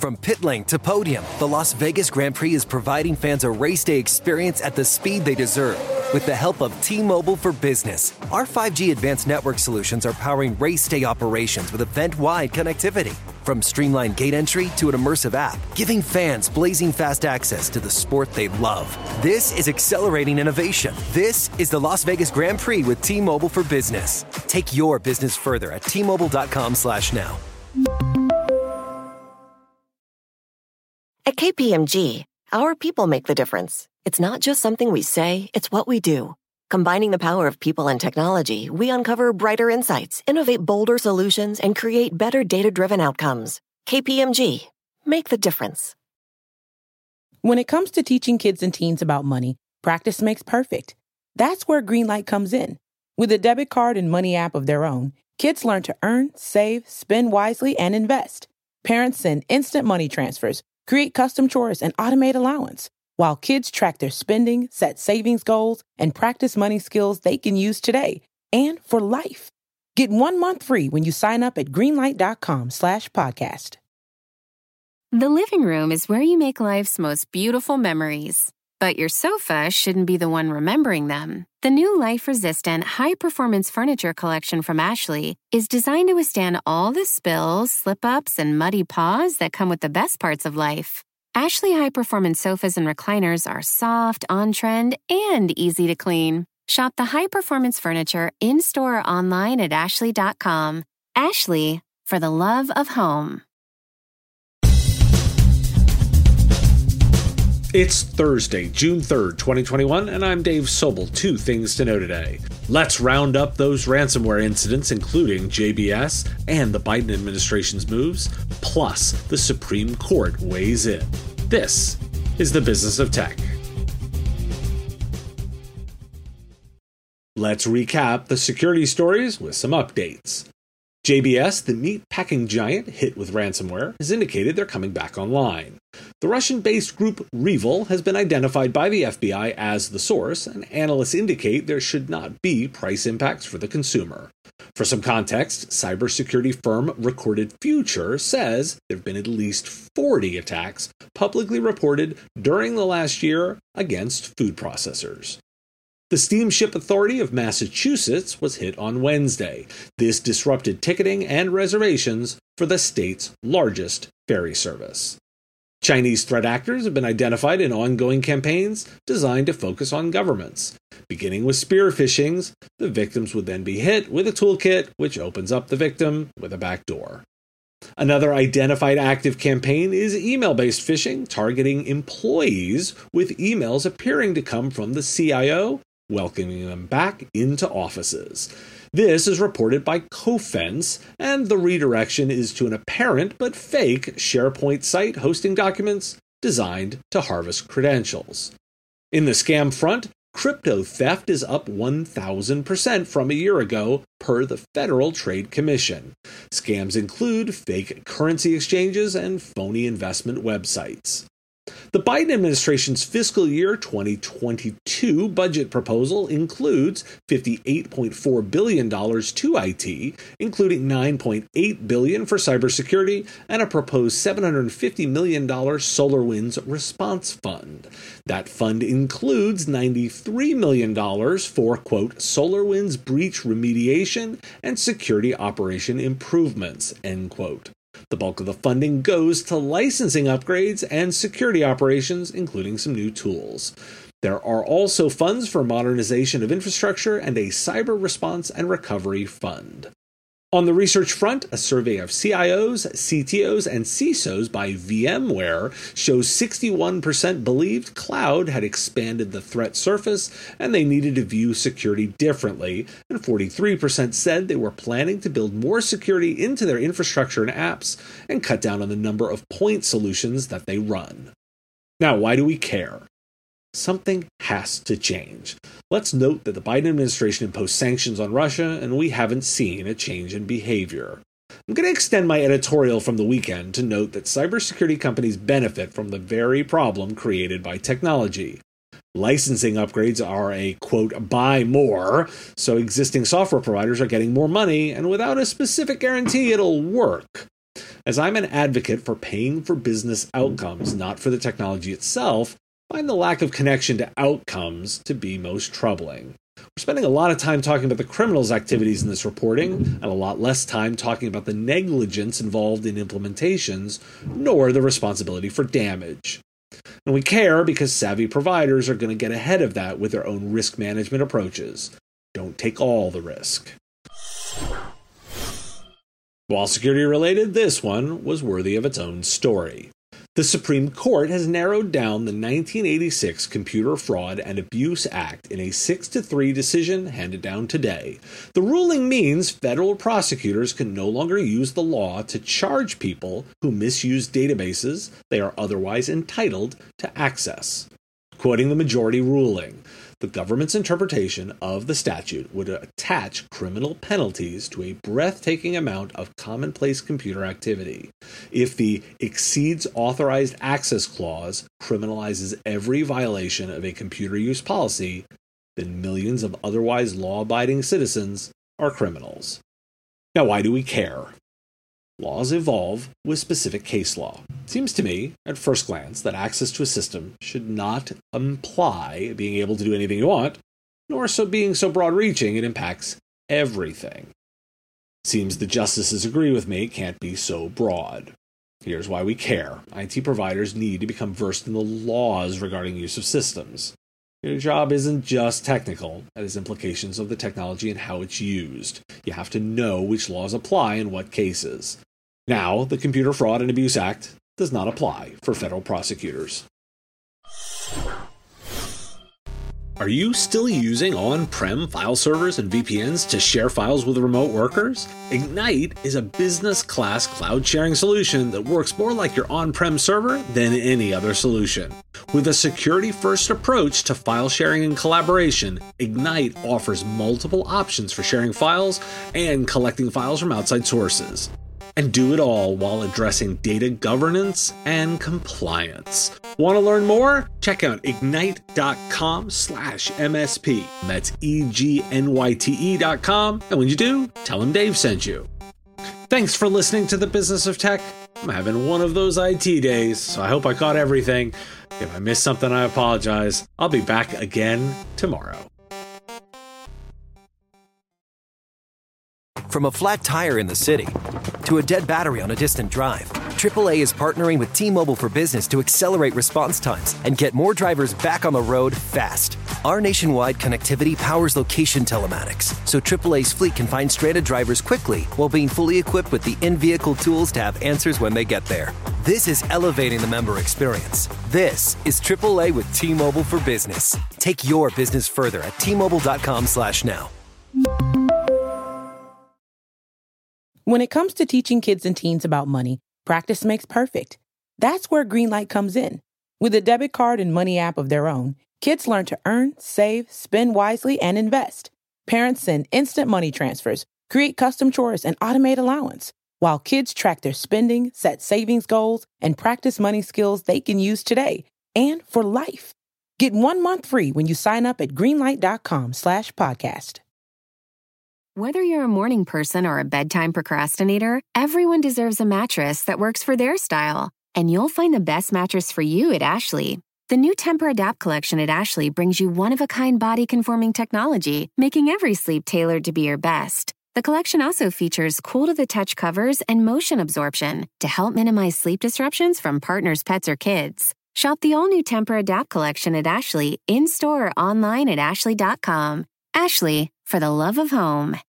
From pit lane to podium, the Las Vegas Grand Prix is providing fans a race day experience at the speed they deserve. With the help of T-Mobile for Business, our 5G advanced network solutions are powering race day operations with event-wide connectivity. From streamlined gate entry to an immersive app, giving fans blazing fast access to the sport they love. This is accelerating innovation. This is the Las Vegas Grand Prix with T-Mobile for Business. Take your business further at T-Mobile.com/now. At KPMG, our people make the difference. It's not just something we say, it's what we do. Combining the power of people and technology, we uncover brighter insights, innovate bolder solutions, and create better data-driven outcomes. KPMG, make the difference. When it comes to teaching kids and teens about money, practice makes perfect. That's where Greenlight comes in. With a debit card and money app of their own, kids learn to earn, save, spend wisely, and invest. Parents send instant money transfers, create custom chores, and automate allowance, while kids track their spending, set savings goals, and practice money skills they can use today and for life. Get 1 month free when you sign up at greenlight.com/podcast. The living room is where you make life's most beautiful memories. But your sofa shouldn't be the one remembering them. The new life-resistant, high-performance furniture collection from Ashley is designed to withstand all the spills, slip-ups, and muddy paws that come with the best parts of life. Ashley high-performance sofas and recliners are soft, on-trend, and easy to clean. Shop the high-performance furniture in-store or online at ashley.com. Ashley, for the love of home. It's Thursday, June 3rd, 2021, and I'm Dave Sobel. 2 things to know today. Let's round up those ransomware incidents, including JBS and the Biden administration's moves, plus the Supreme Court weighs in. This is the Business of Tech. Let's recap the security stories with some updates. JBS, the meat packing giant hit with ransomware, has indicated they're coming back online. The Russian-based group Revil has been identified by the FBI as the source, and analysts indicate there should not be price impacts for the consumer. For some context, cybersecurity firm Recorded Future says there have been at least 40 attacks publicly reported during the last year against food processors. The Steamship Authority of Massachusetts was hit on Wednesday. This disrupted ticketing and reservations for the state's largest ferry service. Chinese threat actors have been identified in ongoing campaigns designed to focus on governments. Beginning with spear phishings, the victims would then be hit with a toolkit which opens up the victim with a backdoor. Another identified active campaign is email-based phishing, targeting employees with emails appearing to come from the CIO, welcoming them back into offices. This is reported by Cofense, and the redirection is to an apparent but fake SharePoint site hosting documents designed to harvest credentials. In the scam front, crypto theft is up 1,000% from a year ago, per the Federal Trade Commission. Scams include fake currency exchanges and phony investment websites. The Biden administration's fiscal year 2022 budget proposal includes $58.4 billion to IT, including $9.8 billion for cybersecurity and a proposed $750 million SolarWinds response fund. That fund includes $93 million for, quote, SolarWinds breach remediation and security operation improvements, end quote. The bulk of the funding goes to licensing upgrades and security operations, including some new tools. There are also funds for modernization of infrastructure and a cyber response and recovery fund. On the research front, a survey of CIOs, CTOs, and CISOs by VMware shows 61% believed cloud had expanded the threat surface and they needed to view security differently, and 43% said they were planning to build more security into their infrastructure and apps and cut down on the number of point solutions that they run. Now, why do we care? Something has to change. Let's note that the Biden administration imposed sanctions on Russia, and we haven't seen a change in behavior. I'm going to extend my editorial from the weekend to note that cybersecurity companies benefit from the very problem created by technology. Licensing upgrades are a, quote, buy more, so existing software providers are getting more money, and without a specific guarantee it'll work. As I'm an advocate for paying for business outcomes, not for the technology itself, I find the lack of connection to outcomes to be most troubling. We're spending a lot of time talking about the criminals' activities in this reporting, and a lot less time talking about the negligence involved in implementations, nor the responsibility for damage. And we care because savvy providers are going to get ahead of that with their own risk management approaches. Don't take all the risk. While security-related, this one was worthy of its own story. The Supreme Court has narrowed down the 1986 Computer Fraud and Abuse Act in a 6-3 decision handed down today. The ruling means federal prosecutors can no longer use the law to charge people who misuse databases they are otherwise entitled to access. Quoting the majority ruling, the government's interpretation of the statute would attach criminal penalties to a breathtaking amount of commonplace computer activity. If the exceeds authorized access clause criminalizes every violation of a computer use policy, then millions of otherwise law-abiding citizens are criminals. Now, why do we care? Laws evolve with specific case law. It seems to me, at first glance, that access to a system should not imply being able to do anything you want, nor being so broad-reaching it impacts everything. It seems the justices agree with me it can't be so broad. Here's why we care. IT providers need to become versed in the laws regarding use of systems. Your job isn't just technical, it has implications of the technology and how it's used. You have to know which laws apply in what cases. Now, the Computer Fraud and Abuse Act does not apply for federal prosecutors. Are you still using on-prem file servers and VPNs to share files with remote workers? Ignite is a business-class cloud sharing solution that works more like your on-prem server than any other solution. With a security-first approach to file sharing and collaboration, Ignite offers multiple options for sharing files and collecting files from outside sources. And do it all while addressing data governance and compliance. Want to learn more? Check out ignite.com/MSP. That's EGNYTE.com. And when you do, tell them Dave sent you. Thanks for listening to The Business of Tech. I'm having one of those IT days, so I hope I caught everything. If I missed something, I apologize. I'll be back again tomorrow. From a flat tire in the city to a dead battery on a distant drive, AAA is partnering with T-Mobile for Business to accelerate response times and get more drivers back on the road fast. Our nationwide connectivity powers location telematics, so AAA's fleet can find stranded drivers quickly while being fully equipped with the in-vehicle tools to have answers when they get there. This is elevating the member experience. This is AAA with T-Mobile for Business. Take your business further at T-Mobile.com/now. When it comes to teaching kids and teens about money, practice makes perfect. That's where Greenlight comes in. With a debit card and money app of their own, kids learn to earn, save, spend wisely, and invest. Parents send instant money transfers, create custom chores, and automate allowance, while kids track their spending, set savings goals, and practice money skills they can use today and for life. Get 1 month free when you sign up at greenlight.com/podcast. Whether you're a morning person or a bedtime procrastinator, everyone deserves a mattress that works for their style. And you'll find the best mattress for you at Ashley. The new Tempur-Adapt collection at Ashley brings you one-of-a-kind body-conforming technology, making every sleep tailored to be your best. The collection also features cool-to-the-touch covers and motion absorption to help minimize sleep disruptions from partners, pets, or kids. Shop the all-new Tempur-Adapt collection at Ashley, in-store or online at ashley.com. Ashley, for the love of home.